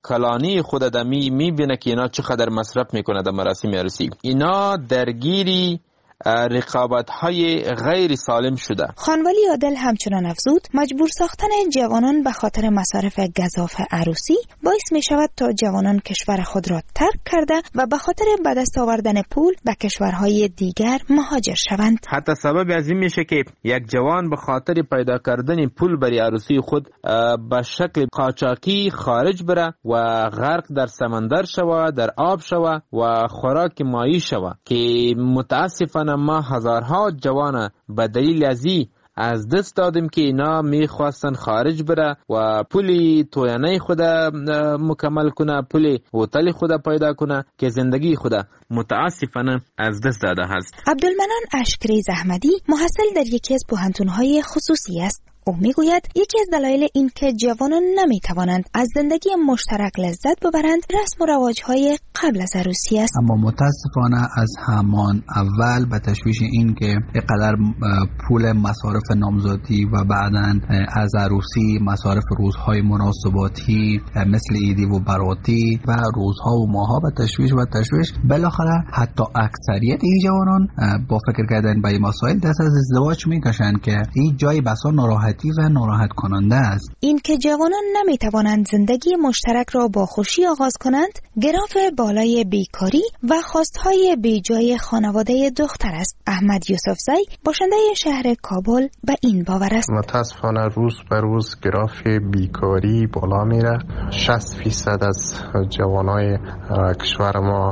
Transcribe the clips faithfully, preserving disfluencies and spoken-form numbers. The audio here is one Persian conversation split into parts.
کلانی خود دمی میبینه که اینا چقدر مصرف میکنه در مراسم عروسی. اینا درگیری رقابت های غیر سالم شده. خانوالی عادل همچنان افزود مجبور ساختن جوانان به خاطر مصارف گزاف عروسی باعث می شود تا جوانان کشور خود را ترک کرده و به خاطر به دست آوردن پول به کشورهای دیگر مهاجر شوند. حتی سبب از این میشه که یک جوان به خاطر پیدا کردن پول برای عروسی خود به شکل قاچاقی خارج بره و غرق در سمندر شوه، در آب شوه و خوراک مایی شوه که متاسفانه ما هزارها جوان به دلیل ازی از دست دادیم که اینا میخواستن خارج بره و پولی توینه خود مکمل کنه، پولی هتل خود پیدا کنه که زندگی خود متاسفانه از دست داده هست. عبدالمنان اشکری زحمدی محصل در یکی از پوهنتون‌های خصوصی است. او میگوید یکی از دلایل این که جوانان نمیتوانند از زندگی مشترک لذت ببرند رسم و رواج‌های قبل از عروسی است. اما متاسفانه از همان اول به تشویش این که اینقدر پول مصارف نامزادی و بعداً از عروسی مصارف روزهای مناسباتی مثل عیدی و براتی و روزها و ماها به تشویش و تشویش بالاخره حتی اکثریت این جوانان با فکر کردن به این مسائل دست از ازدواج میکشند که این جای بسا ناراحت و ناراحت کننده است. این که جوانان نمیتوانند زندگی مشترک را با خوشی آغاز کنند گراف بالای بیکاری و خواستهای بیجای خانواده دختر است. احمد یوسفزی باشنده شهر کابل به این باور است. متاسفانه روز به روز گراف بیکاری بالا میره. شصت فیصد از جوانای کشور ما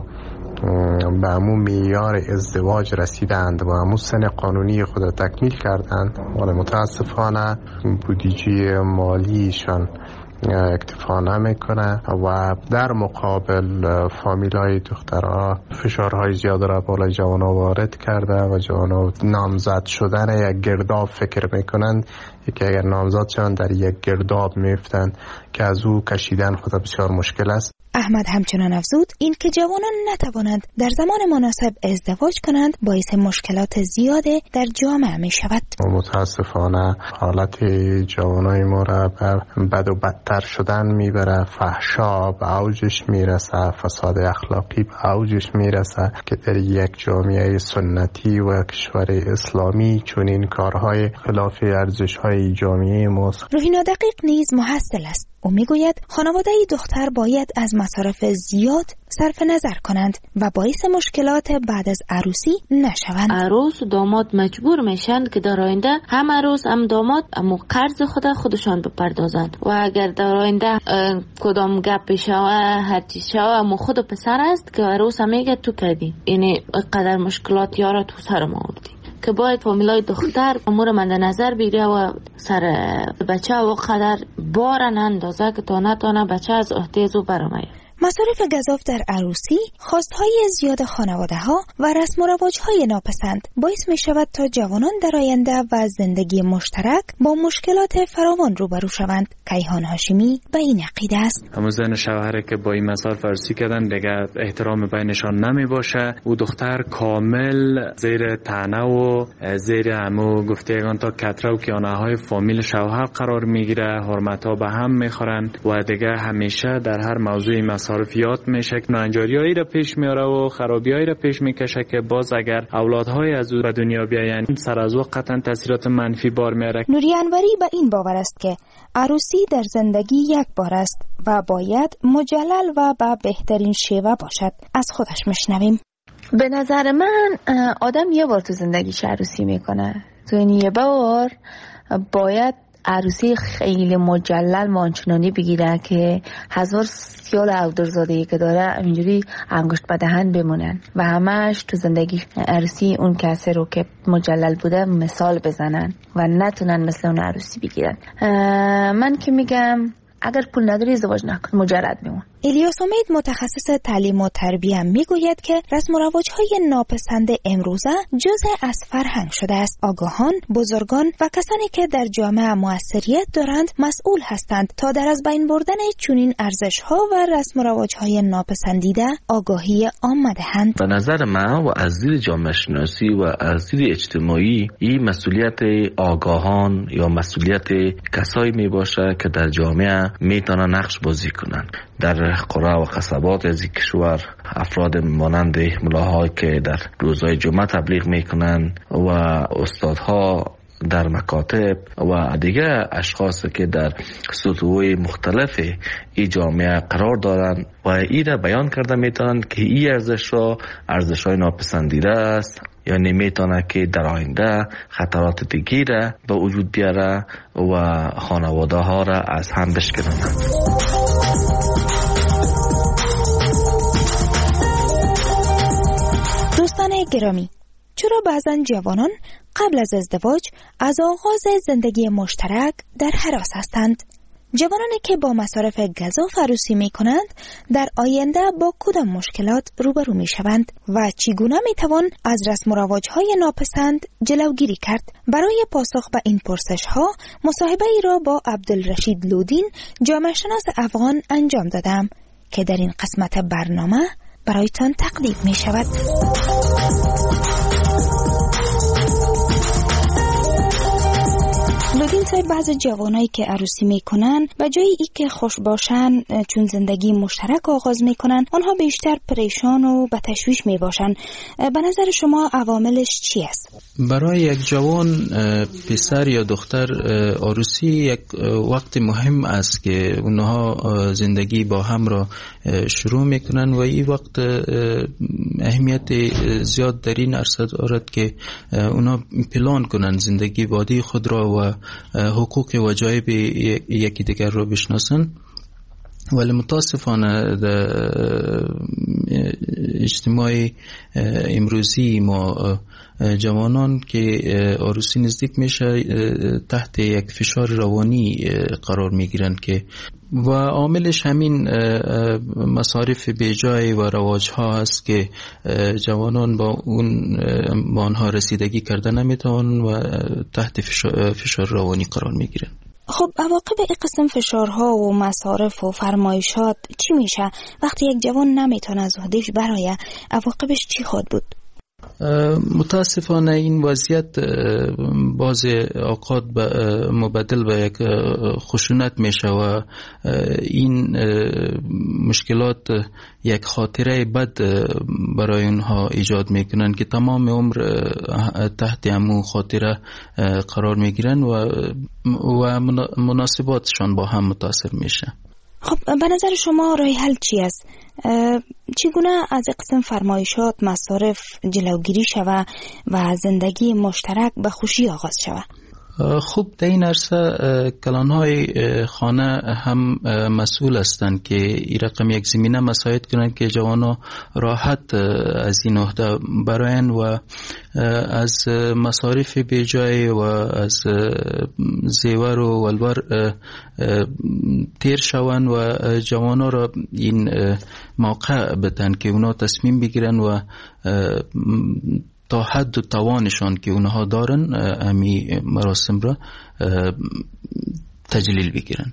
به همون معیار ازدواج رسیدند و همون سن قانونی خود تکمیل کردند، ولی متاسفانه بودجه مالیشان اکتفا نمیکنه و در مقابل فامیلای دخترها فشارهای زیاد را بالای جوانا وارد کرده و جوانا نامزد شدن یک گرداب فکر میکنند که اگر نامزد شوند در یک گرداب میفتند که از او کشیدن خود بسیار مشکل است. احمد همچنان افزود این که جوانان نتوانند در زمان مناسب ازدواج کنند باعث مشکلات زیاده در جامعه می شود. متاسفانه حالت جوانای ما را بر بد و بدتر شدن میبره. فحشا به اوجش میرسه، فساد اخلاقی به اوجش میرسه که در یک جامعه سنتی و کشور اسلامی چون این کارهای خلاف ارزش‌های جامعه ماست. روحینا دقیق نیز محصل است. او میگوید خانواده دختر باید از مصارف زیاد صرف نظر کنند و باعث مشکلات بعد از عروسی نشوند. عروس و داماد مجبور میشن که در آینده هم عروس هم داماد امو قرض خود خودشان بپردازند و اگر در آینده کدام گپ شوه هرچی شوه امو خود پسر است که عروس هم میگه تو کردی، یعنی قدر مشکلات یارا تو سر ما آوردی که باید فامیلای دختر امور مد نظر بگیره و سر بچه و قدر بار نندازه که تا نتانه بچه از احتیاج و برامه. مصارف گزاف در عروسی، خواستهای زیاد خانواده ها و رسم و رواج های ناپسند باعث می شود تا جوانان در آینده و زندگی مشترک با مشکلات فراوان روبرو شوند. کیهان هاشمی به این عقیده است. همون زن شوهره که با این مصارف عروسی کردن دیگه احترام بینشان نمی باشه. او دختر کامل زیر طعنه و زیر همو گفتگان تا کتره و کیانه های فامیل شوهر قرار میگیره. حرمت ها به هم میخورن و دیگه همیشه در هر موضوعی مصارفیات میشه که ناهنجاریایی را پیش میاره و خرابیایی را پیش میکشه که باز اگر اولادهای از او به دنیا بیاین سر از وقت قطعا تاثیرات منفی بار میاره. نوری انوری به این باور است که عروسی در زندگی یک بار است و باید مجلل و به بهترین شیوه باشد. از خودش میشنویم. به نظر من آدم یه بار تو زندگیش عروسی میکنه، تو این یه بار باید عروسی خیلی مجلل مانچنانی بگیره که هزار سیال عودرزادهی که داره اینجوری انگشت به دهن بمونن و همش تو زندگی عروسی اون کسی رو که مجلل بوده مثال بزنن و نتونن مثل اون عروسی بگیرن. من که میگم اگر پول نداری ازدواج نکن، مجرد بمون. الیاس امید متخصص تعلیم و تربیه میگوید که رسم و رواج‌های ناپسند امروزه جزء از فرهنگ شده است. آگاهان، بزرگان و کسانی که در جامعه موثریت دارند مسئول هستند تا در از بین بردن چنین ارزش‌ها و رسم و رواج‌های ناپسندیده آگاهی عامه دهند. به نظر من و از دید جامعه شناسی و از دید اجتماعی این مسئولیت آگاهان یا مسئولیت کسایی می باشه که در جامعه میتونن نقش بازی کنن. در قرى و قصبات از این کشور افراد مانند ملاها که در روزهای جمعه تبلیغ میکنن و استادها در مکاتب و دیگه اشخاص که در سطوح مختلف این جامعه قرار دارند و این را بیان کرده میتونند که این ارزش را ارزش های ناپسندیده است، یعنی میتونه که در آینده خطرات دیگی را به وجود بیاره و خانواده ها را از هم بشکنند. دوستان گرامی، چرا بعضن جوانان قبل از ازدواج از آغاز زندگی مشترک در هراس هستند؟ جوانانی که با مصارف گزاف عروسی می کنند در آینده با کدام مشکلات روبرو می شوند و چگونه می توان از رسم و رواج های ناپسند جلوگیری کرد؟ برای پاسخ به این پرسش ها مصاحبه ای را با عبدالرشید لودین، جامعه شناس افغان انجام دادم که در این قسمت برنامه برایتان تقدیم می شود. لودین صاحب، بعض جوانایی که عروسی میکنن به جای ای که خوش باشن چون زندگی مشترک آغاز میکنن، آنها بیشتر پریشان و به تشویش میباشن. به نظر شما عواملش چی است؟ برای یک جوان پسر یا دختر عروسی یک وقت مهم است که اونها زندگی با هم را شروع میکنن و این وقت اهمیت زیاد در این عرصه دارد که اونها پلان کنن زندگی بعدی خود را و حقوق و وجایب یکی دیگر را بشناسن. ولی متاسفانه در اجتماع امروزی ما جوانان که عروسی نزدیک میشه تحت یک فشار روانی قرار میگیرند که و عاملش همین مصارف بیجای و رواج ها هست که جوانان با اون با آنها رسیدگی کرده نمیتوان و تحت فشار روانی قرار میگیرن. خب عواقب این قسم فشارها و مصارف و فرمایشات چی میشه؟ وقتی یک جوان نمیتونه از عهده‌اش برآید، عواقبش چی خواهد بود؟ متاسفانه این وضعیت بعض اوقات مبدل به یک خشونت میشه و این مشکلات یک خاطره بد برای اونها ایجاد میکنن که تمام عمر تحت همون خاطره قرار میگیرن و و مناسباتشان با هم متاثر میشه. خب به نظر شما راه حل چی است؟ چگونه از قسم فرمایشات مصارف جلوگیری شوه و زندگی مشترک به خوشی آغاز شوه؟ خوب در این عرصه کلانهای خانه هم مسئول هستند که این رقم یک زمینه مساعد کنند که جوانا راحت از این عهده براین و از مصارف بیجای و از زیور و ولور تیر شوند و جوانا را این موقع بدن که اونا تصمیم بگیرن و تا حد و توانشان که اونها دارن امی مراسم را تجلیل بگیرن.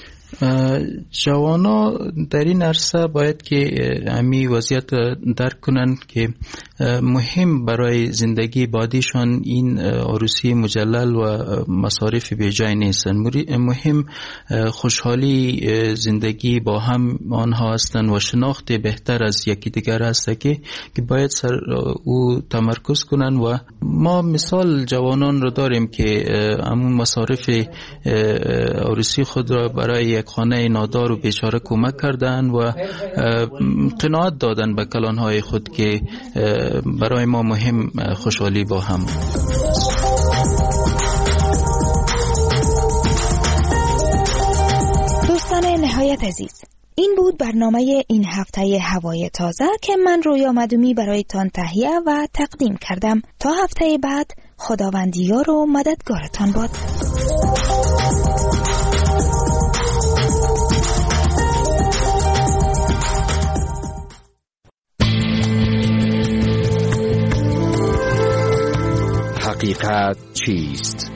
جوانا در این عرصه باید که امی وضعیت درک کنن که مهم برای زندگی بعدیشان این عروسی مجلل و مصارف بیجای نیستن. مهم خوشحالی زندگی با هم آنها هستند و شناخت بهتر از یکی دیگر هست که که باید سر او تمرکز کنن و ما مثال جوانان رو داریم که همون مصارف عروسی خود را برای یک خانه نادار و بیچاره کمک کردن و قناعت دادن به کلانهای خود که برای ما مهم خوشحالی با هم. دوستان نهایت عزیز، این بود برنامه این هفته هوای تازه که من رویا مدومی برایتان تهیه و تقدیم کردم. تا هفته بعد خداوندیار و مددگارتان باد. حقیقت چیست؟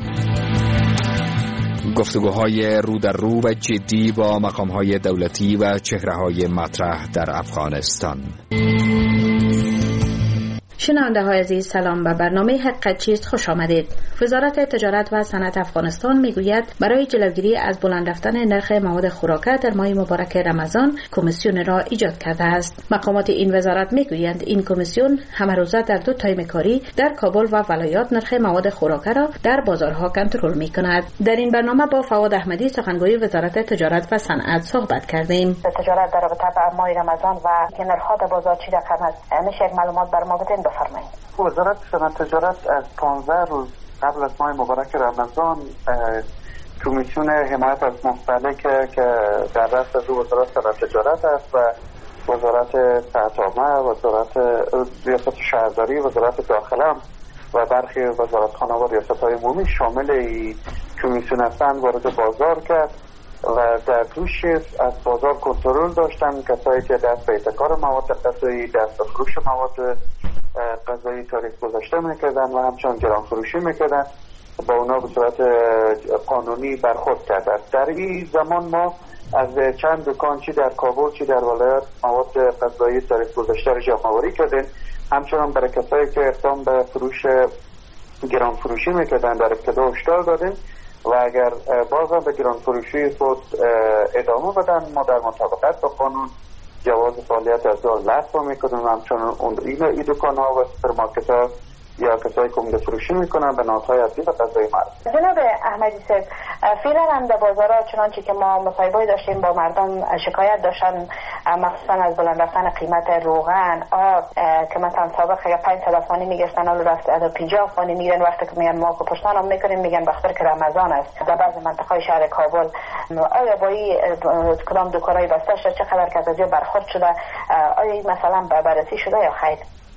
گفتگوهای رو در رو و جدی با مقامهای دولتی و چهره‌های مطرح در افغانستان. شنونده های عزیز سلام، به برنامه حق چیست خوش آمدید. وزارت تجارت و صنعت افغانستان میگوید برای جلوگیری از بلند رفتن نرخ مواد خوراکه در ماه مبارک رمضان کمیسیون را ایجاد کرده است. مقامات این وزارت میگویند این کمیسیون همه روزه در دو تایم کاری در کابل و ولایات نرخ مواد خوراکه را در بازارها کنترل میکند. در این برنامه با فواد احمدی سخنگوی وزارت تجارت و صنعت صحبت کردیم. تجارت در رابطه با ماه رمضان و نرخ‌ها در بازار چی رقم است؟ میشه یک معلومات بر ما بدین؟ بفرمایید. وزارت صنعت تجارت از پانزده روز قبل از ماه مبارک رمضان کمیسیون حمایت از مستهلک که در رأس از وزارت صنعت تجارت است و وزارت صحت عامه، وزارت ریاست شهرداری، وزارت داخله و برخی وزارتخانه و ریاست‌های عمومی شامل این کمیسیون هستند وارد بازار کرد و در دوش از بازار کنترل داشتن کسایی که دست به احتکار مواد غذایی، دست به فروش مواد غذایی تاریخ گذاشته میکردن و همچنان گران فروشی میکردن، با اونا به صورت قانونی برخورد کردن. در این زمان ما از چند دکان چی در کابل چی در ولایت مواد غذایی تاریخ گذاشته را جمع‌آوری کردیم. همچنان برای کسایی که اقدام به فروش گران فروشی میکردن در ابتدا هشدار دادیم و اگر بازم به گران فروشی خود ادامه بدن ما در مطابقت با قانون جواز فعالیت از دار لغو میکنیم. همچنان اون این دکان ها و سوپرمارکت ها یا کسایی که فروشی میکنن به نهادهای اصلی و غذایی مربوط. جناب احمدی صاحب، فعلا هم در بازارها چنانچه که ما مصاحبه‌ای داشتیم با مردم شکایت داشتن مخصوصا از بلند رفتن قیمت روغن، آب که مثلا سابق اگه پنجصد افغانی میگشتن حالا رفت از پنجاه افغانی میگن. وقتی که میگن ما پشتان هم میکنیم میگن بخاطر که رمضان است. در بعضی مناطق شهر کابل آیا با این کدام دکانای بسته شده، چقدر که از برخورد شده، آیا این مثلا بررسی شده یا خیر؟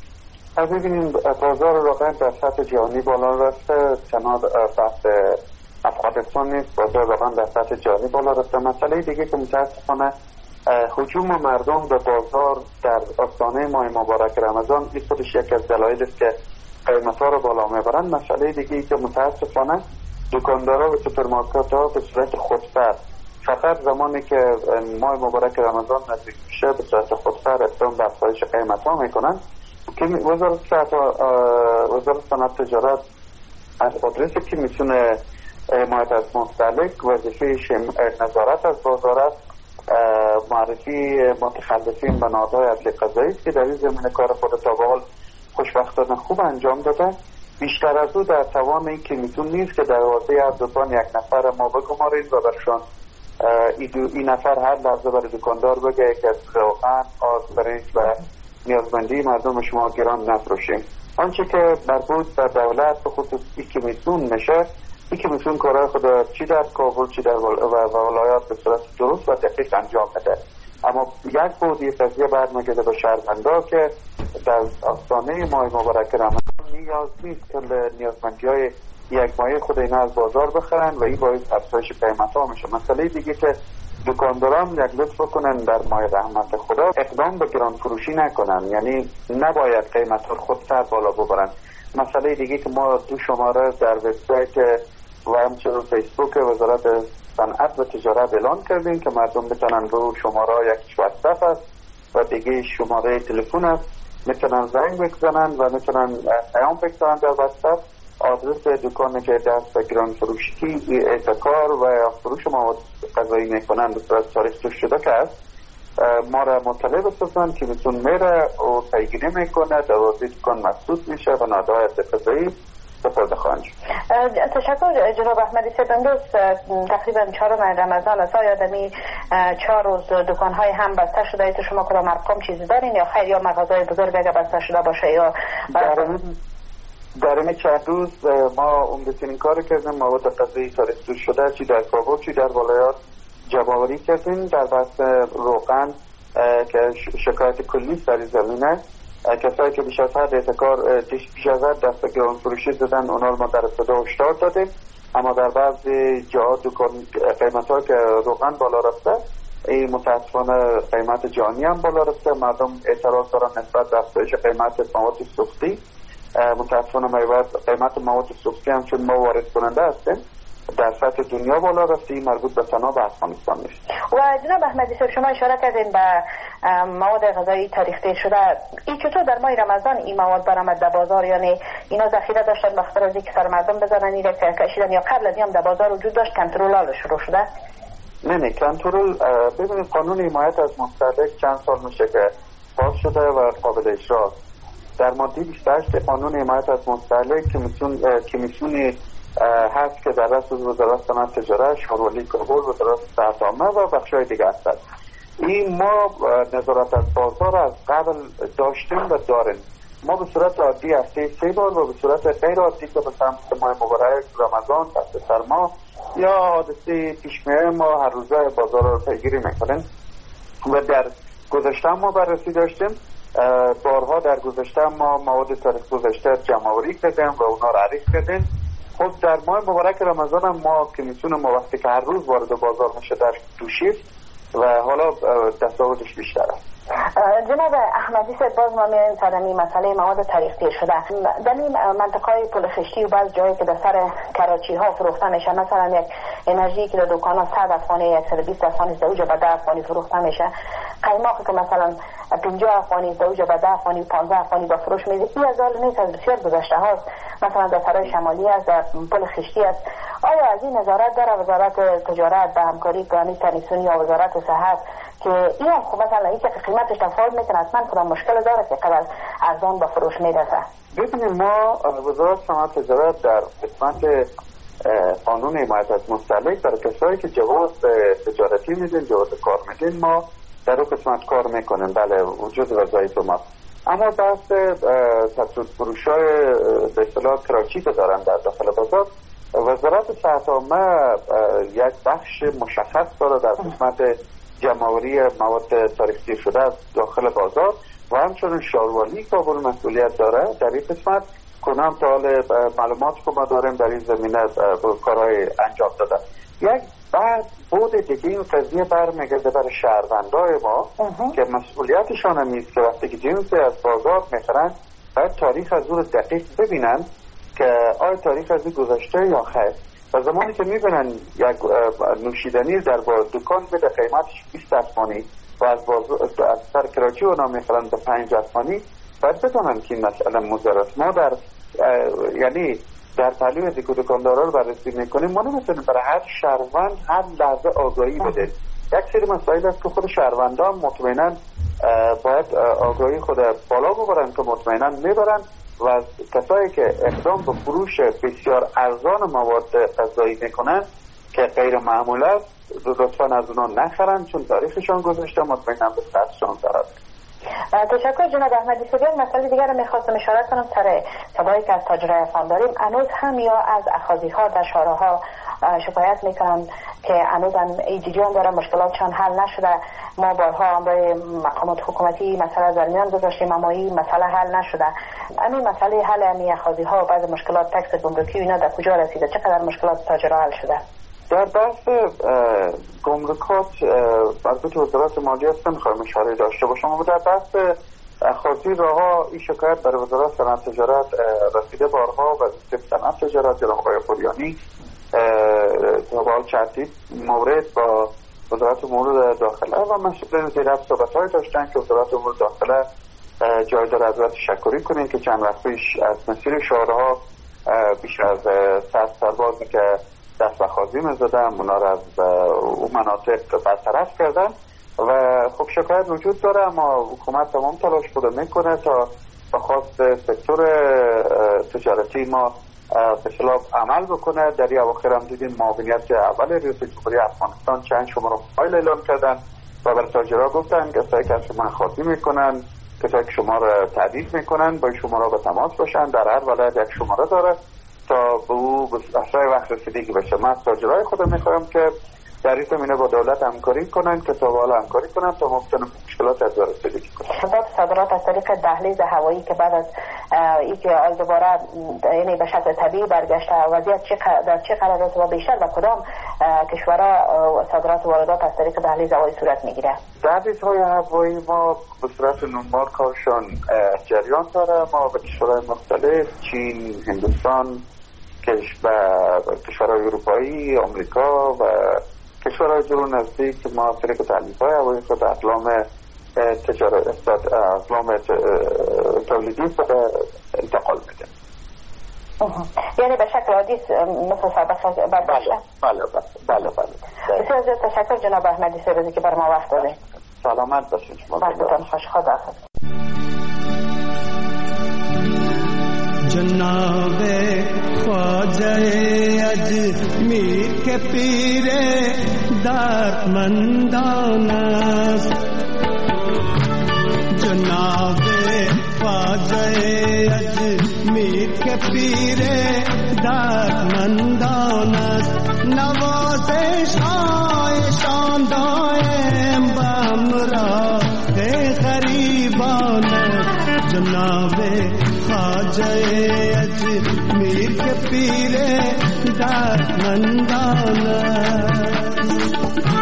از ببینیم بازار روغن در سطح جهانی بالا رفته، تنها بحث افغانستان نیست، بازار روغن در سطح جهانی بالا رفته. مسئله دیگه که متاسفانه هجوم مردم به بازار در آستانه ماه مبارک رمضان این خودش یک از دلایل است که قیمت‌ها رو بالا میبرن. مسئله دیگه که متاسفانه دکاندارا و سوپرمارکت‌ها به صورت خودسر فقط زمانی که ماه مبارک رمضان نزدیک میشه به صورت خودسر اقدام به افزایش قیمت‌ها میکنن. که وزارت صحت وزارت صنعت تجارت از آدرس کمیسیون حمایت از مستهلک وظیفه نظارت از بازار معرفی متخلفین به نهادهای اصلی قضایی که در این زمینه کار خود تا به حال خوشبختانه خوب انجام داده. بیشتر از او در توان این کمیسیون نیست که دروازه هر دکان یک نفر ما بگمارید و برشان این نفر هر لحظه برای دکاندار بگه که روغن، آرد، برنج و نیازمندی مردم شما گران نفروشیم. آنچه که مربوط به دولت به خصوص این کمیسیون میشه، این کمیسیون کارهای خود چی در کابل چی در ولایات به صورت درست و دقیق انجام بده. اما یک بود این قضیه برمیگرده به شهروندا که در آستانه ماه مبارک رمضان نیاز نیست که نیازمندی های یک ماهه خود اینا از بازار بخرن و این باعث افزایش قیمت ها میشه. مسئله دیگه که دکانداران یک لطف کنن در ماه رحمت خدا اقدام به گران فروشی نکنن، یعنی نباید قیمت ها خود سر بالا ببرن. مسئله دیگه که ما دو شماره در وبسایت و همچنین فیسبوک وزارت صنعت و تجارت اعلان کردیم که مردم بتونن رو شماره یک واتساپ است و دیگه شماره تلفن است، میتونن زنگ بزنن و میتونن پیام بگذارن در واتساپ. آدرس دکانی که دست به گران فروشی، احتکار و فروش مواد غذایی میکنن به صورت تاریخ توش شده که است ما را مطلع بسازن که میتون میره و پیگیری میکنه، دروازه دکان محسوس میشه و نهادهای غذایی سپرده خواهند شد. تشکر جناب احمدی صاحب. امروز تقریبا چهارم رمضان است. آیا دمی چهار روز دکان‌های هم بسته شده؟ تو شما کدام ارقام چیزی دارین یا خیر یا مغازه‌های بزرگ اگه بسته شده باشه یا در این چند روز ما عمدترین کار کردیم مواد غذایی تاریخ توش شده چی در کابل چی در ولایات جمع‌آوری کردیم. در بحث روغن که شکایت کلی در این زمینه، کسایی که بیش از حد احتکار بیش از حد دست به گران فروشی زدن اونا رو ما در ابتدا هشدار دادیم، اما در بعضی جاها دکان قیمت‌ها که روغن بالا رفته این متاسفانه قیمت جانی هم بالا رفته. مردم اعتراض دارن نسبت به افزایش قیمت مواد سوختی. متاسفانه ما باید قیمت مواد سوختی هم چون ما وارد کننده هستیم در سطح دنیا بالا رفته، این مربوط به تنها به افغانستان نیست. و جناب احمدی صاحب شما اشاره کردین به مواد غذایی تاریخی شده، این چطور در ماه رمضان این مواد برآمد در بازار؟ یعنی اینا ذخیره داشتن به خاطر از اینکه سر مردم بزنن این را کشیدن، یا قبل از این هم در بازار وجود داشت کنترل شروع شده؟ نه نه کنترل، ببینید قانون حمایت از مستهلک چند سال میشه که پاس شده و قابل اجرا. در ماده بیست و هشت قانون حمایت از مستهلک کمیسیونی هست که در دست وزارت صنعت تجارت، شورولی کابل، وزارت صحت عامه و بخش‌های دیگه هستند. این ما نظارت از بازار از قبل داشتیم و داریم. ما به صورت عادی هفته سه بار و به صورت غیر عادی که مثلا ماه مبارک رمضان، فصل سرما یا حادثه پیش میاد ما هر روزه بازار رو پیگیری میکنیم و در گذشته ما بررسی داشتیم. بارها در گذشته ما مواد تاریخ گذشته جمع‌آوری کردیم و اونا رو عریض کردیم. خب در ماه مبارک رمضان هم ما کمیسیون ما وقتی که هر روز وارد بازار میشه در دو شیفت و حالا دستاوردش بیشتر است. جناب احمدی صاحب باز ما میایم سر این مسئله مواد تاریخی شده. در این منطقه پل خشتی و بعض جایی که در سر کراچی ها فروخته میشه، مثلا یک انرژی که در دکان ها صد افغانی، صد و بیست افغانی است، اوجا به ده افغانی فروخته میشه. قیماقی که مثلا پنجاه افغانی است، اوجا به ده افغانی، پانزده افغانی با فروش میده. این از حال نیست، از بسیار گذشته هاست. مثلا در سرای شمالی است، در پل خشتی است. آیا از این نظارت داره وزارت تجارت به همکاری گرامی تنیسونی یا وزارت صحت که این هم خب مثلا این که قیمتش تفاوت میکنه، حتما کدام مشکل داره که قدر ارزان به فروش میرسه؟ ببینید ما وزارت صنعت تجارت در قسمت قانون حمایت از مستهلک برای کسایی که جواز تجارتی میدن، جواز کار میدن، ما در اون قسمت کار میکنیم. بله وجود وظایف ما، اما بحث تسهیل فروشای به اصطلاح کراچی که دارن در داخل بازار، وزارت صحت عامه یک بخش مشخص داره در قسمت جمع‌آوری مواد تاریخی شده از داخل بازار و همچنین شاروالی کابل مسئولیت داره در این قسمت. کنم تا حال معلومات که ما داریم در این زمینه کارهای انجام داده. یک بعد بود دیگه این قضیه برمیگرده برای شهروندای ما که مسئولیتشان هم نیست که وقتی که جنس از بازار میخرن باید تاریخ از اون دقیق ببینن که آیا تاریخ از این گذشته یا خیر. و زمانی که میبینن یک نوشیدنی در دکان به قیمتش بیست افغانی و از از سر کراچی اونا میخرن به پنج افغانی، باید بدونن که این مسئله مضر است. ما در یعنی در تعلیم از دکاندارا رو بررسی میکنیم، ما نمیتونیم برای هر شهروند هر لحظه آگاهی بده. یک سری مسائل است که خود شهروندان مطمئنا باید آگاهی خود بالا ببرن که مطمئنا میبرن و از کسایی که اقدام به فروش بسیار ارزان مواد غذایی میکنن که غیر معمول است لطفا از اونا نخرن، چون تاریخشان گذشته مطمئنا به صحتشان ضرر. تشکر جناب احمدی صاحب. یک مسئله دیگر رو میخواستم اشاره کنم سر صدایی که از تاجرای افغان داریم. هنوز هم یا از اخاذی ها در شارع‌ها شکایت میکنن که هنوز هم ایجیجان داره، مشکلاتشان حل نشده. ما بارها هم برای مقامات حکومتی مسئله در میان گذاشتیم اما این مسئله حل نشده. همین مسئله حل همین اخاذی ها و بعض مشکلات تکس گمرکی و اینا در کجا رسیده؟ چقدر مشکلات تاجرها حل شده؟ در بحث گمرکات مربوط وزارت مالیه است، نمیخوایم اشاره داشته باشم، اما در بحث اخاذی راها این شکایت برای وزارت صنعت تجارت رسیده بارها و وزیر صنعت تجارت جناب آقای پوریانی تا چندین مورد با وزارت امور داخله و مسئولین زیر صحبت‌های داشتن که وزارت امور داخله جای داره از وزارت تشکری کنیم که چند وقت پیش از مسیر شارع‌ها بیش از صد سربازی که دست به خازی می‌زدن اونا را از اون مناطق برطرف کردن و خب شکایت وجود داره، اما حکومت تمام تلاش خود میکنه تا به خواست سکتور تجارتی ما به اصطلاح عمل بکنه. در این اواخر هم دیدیم معاونیت اول رئیس جمهوری افغانستان چند شماره فایل اعلام کردن و برای تاجرها گفتن کسایی که از شما خاطی میکنن، کسایی که شما را تعدید میکنن با شما را به تماس باشن. در هر ولایت یک شماره داره تا به او اسرع وقت رسیدگی بشه. من از تاجرای خودم میخوایم که در این زمینه با دولت همکاری کنن که تا حالا همکاری کنن تا ممکنه مشکلات از رسیدگی کنن. صادرات از طریق دهلیز هوایی که بعد از اینکه آل دوباره یعنی به شکل طبیعی برگشته وضعیت چه در چه قرار است و بیشتر و کدام کشورها صادرات واردات از طریق دهلیز هوایی صورت میگیره؟ دهلیزهای هوایی ما به صورت نورمال کارشان جریان داره. ما به کشورهای مختلف چین، هندوستان، کشورهای اروپایی، آمریکا و کشورهای جلو نزدیک ما طریق تعلیف های هوایی خود اقلام تجارت اقلام تولیدی خود انتقال میده. یعنی به شکل عادی مثل سابقه برداشته؟ بله بله بله بله. بسیار زیاد تشکر جناب احمدی سیروزی که بر ما وقت دادید. سلامت باشید شما. وقتتان خوش. خداحافظ. جناب خواجه اجمیر کے پیر دردمندان است، جناب خواجه اجمیر کے پیر دردمندان است، نوازش هایشان دائم به همراه غریبان است، جناب خواجه اجمیر کے پیر دردمندان است.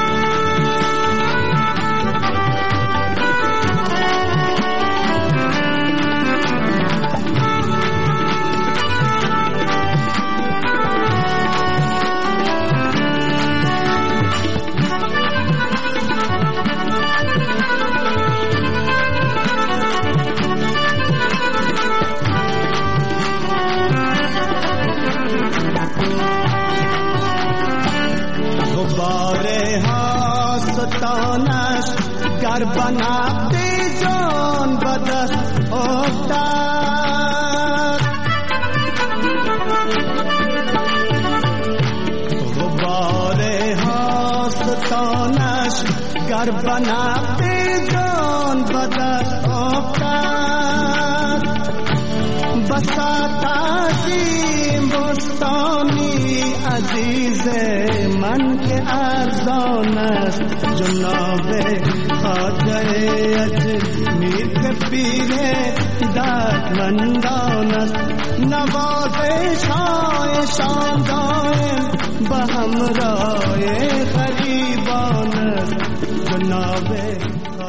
گر بنابی جان بدست افتاد، غبار هاستانش گر بنابی جان بدست افتاد، بساط عظیم بستانی عزیز من که ارزان است، جناب خواجه اجمیر کے پیر دردمندان است، نوازش هایشان دائم به همراه غریبان است، جناب